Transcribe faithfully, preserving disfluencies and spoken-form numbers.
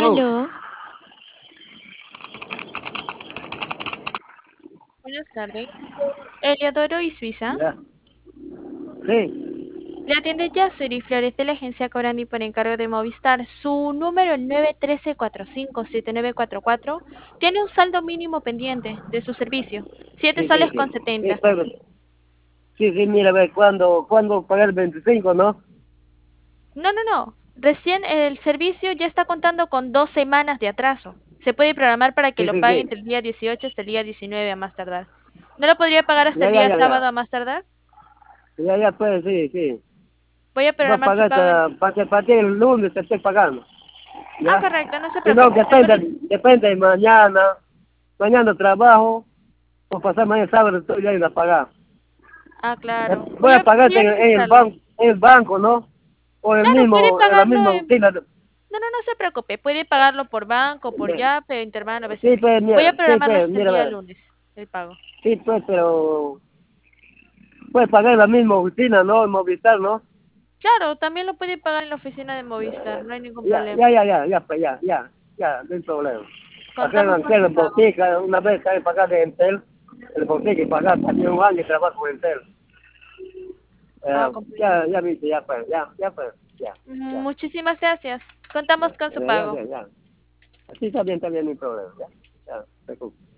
Aló, Aló, buenas tardes. Eliodoro y Suiza. ya. Sí, Le atiende Yasuri Flores de la agencia Corani por encargo de Movistar. Su número nueve uno tres cuatro cinco siete nueve cuatro cuatro tiene un saldo mínimo pendiente de su servicio. Siete sí, sí, soles con sí. Sí, setenta. pero, sí, sí, mira, a ver, ¿cuándo, cuándo pagar el veinticinco, no? No, no, no. Recién el servicio ya está contando con dos semanas de atraso. Se puede programar para que Sí, lo sí, pague sí. entre el día dieciocho hasta el día diecinueve a más tardar. ¿No lo podría pagar hasta Ya, el ya, día ya, sábado ya. a más tardar? Ya, ya, pues, sí, sí. Voy a Va a programar su pagar pago. hasta, para que para que el lunes te esté pagando, Ah, ¿ya? correcto, no se Si no, preocupe. Se depende, puede... depende de mañana. Mañana trabajo, o pasar mañana sábado estoy ya a pagar. Ah, Eh, claro. Voy Voy a a, voy pagarte a en, en el registrarlo. banco, en el banco, ¿no? O el Claro, puede mismo, en la pagarlo misma en... rutina. No, no, no se preocupe. Puede pagarlo por banco, por Yape, Intermano, B C Sí, P. pues, Voy a mira, sí, programarlo pues, hasta el mira, a día ver. lunes, el pago. Sí, pues, pero puedes pagar en la misma oficina, ¿no? En Movistar, ¿no? Claro, también lo puede pagar en la oficina de Movistar, no hay ningún Ya, problema. ya, ya, ya, ya, pues, ya, ya, ya, no hay problema. Acá en Contamos con Antel, su en pago. Botica, una vez hay que pagar de Entel, el Botica y pagar también un año de trabajo con Entel. Ah, Eh, comprendo. ya, ya viste, ya, pues, ya, ya, pues, ya, ya, Muchísimas gracias. Contamos ya, con su ya, ya, pago. ya, ya. Así está bien, está bien, no hay problema, ya, ya, se